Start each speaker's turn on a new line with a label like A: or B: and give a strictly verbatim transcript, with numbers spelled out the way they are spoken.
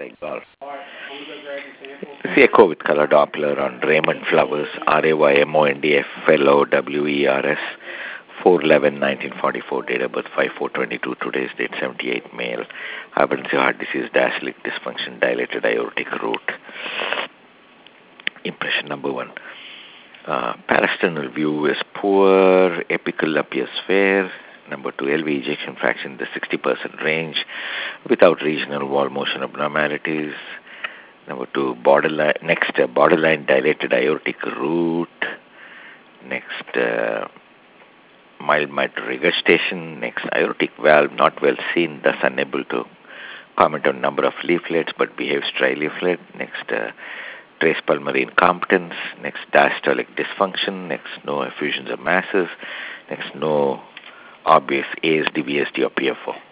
A: play golf. See echo with color Doppler on Raymond Flowers, R A Y M O N D F L O W E R S, four eleven nineteen forty-four, date of birth five four twenty-two, today's date seventy-eight, male, hypertensive heart disease, diastolic dysfunction, dilated aortic root. Impression number one. Uh, parasternal view is poor, apical appears fair. Number two, L V ejection fraction in the sixty percent range without regional wall motion abnormalities. Number two, borderline, next, uh, borderline dilated aortic root. Next, uh, mild mitral regurgitation. Next, aortic valve not well seen, thus unable to comment on number of leaflets but behaves tri-leaflet. Next, uh, trace pulmonary incompetence. Next, diastolic dysfunction. Next, no effusions of masses. Next, no obvious A S D, V S D, or P F O.